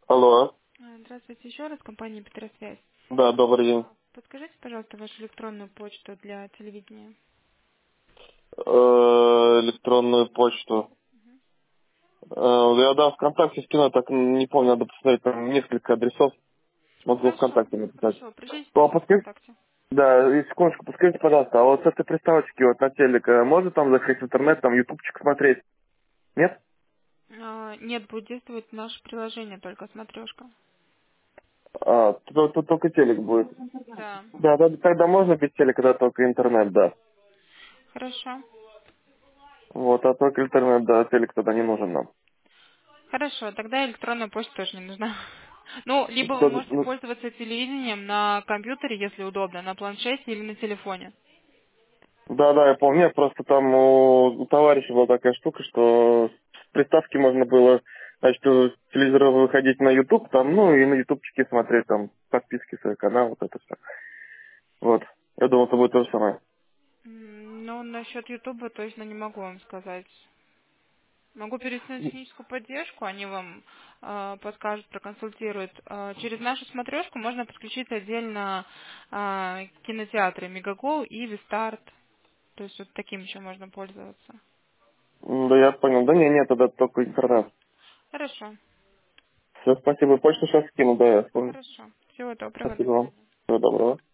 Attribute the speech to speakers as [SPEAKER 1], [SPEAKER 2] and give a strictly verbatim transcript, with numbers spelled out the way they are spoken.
[SPEAKER 1] Алло.
[SPEAKER 2] А, Здравствуйте еще раз, компания Петросвязь.
[SPEAKER 1] Да, добрый день.
[SPEAKER 2] Подскажите, пожалуйста, вашу электронную почту для телевидения.
[SPEAKER 1] Э, электронную почту. Э, я да, ВКонтакте скину, так не помню, надо посмотреть, там несколько адресов. Могу
[SPEAKER 2] Хорошо,
[SPEAKER 1] ВКонтакте написать.
[SPEAKER 2] хорошо, пришлите
[SPEAKER 1] Ну, а
[SPEAKER 2] тогда
[SPEAKER 1] подскажите,
[SPEAKER 2] ВКонтакте.
[SPEAKER 1] да, и секундочку, подскажите, пожалуйста, а вот с этой приставочки вот на телек, э, можно там заходить в интернет, там ютубчик смотреть? Нет?
[SPEAKER 2] А, нет, будет действовать наше приложение, только смотрешка.
[SPEAKER 1] А, тут, тут только телек будет.
[SPEAKER 2] Да.
[SPEAKER 1] Да, да, тогда можно без телека, да, только интернет, да.
[SPEAKER 2] Хорошо.
[SPEAKER 1] Вот, а только интернет, да, телек тогда не нужен нам.
[SPEAKER 2] Хорошо, тогда электронная почта тоже не нужна. Ну, либо вы
[SPEAKER 1] Кто-
[SPEAKER 2] можете
[SPEAKER 1] ну,
[SPEAKER 2] пользоваться телевидением на компьютере, если удобно, на планшете или на телефоне.
[SPEAKER 1] Да, да, я помню, я просто там у, у товарища была такая штука, что с приставки можно было, значит, у телевизора выходить на YouTube, там, ну, и на ютубчике смотреть, там, подписки, свой канал, вот это все. Вот. Я думал, это будет то же самое.
[SPEAKER 2] М, Ну, насчет Ютуба точно не могу вам сказать. Могу перейти на техническую поддержку, они вам э, подскажут, проконсультируют. Э, через нашу смотрешку можно подключить отдельно э, кинотеатры Мегагол и Вистарт. То есть вот таким еще можно пользоваться.
[SPEAKER 1] М, Да, я понял. Да не, нет, тогда только интернет.
[SPEAKER 2] Хорошо,
[SPEAKER 1] Все, спасибо. Почту сейчас скину, да, я вспомню.
[SPEAKER 2] хорошо. Всего доброго, до
[SPEAKER 1] Спасибо вам.
[SPEAKER 2] свидания.
[SPEAKER 1] Всего доброго.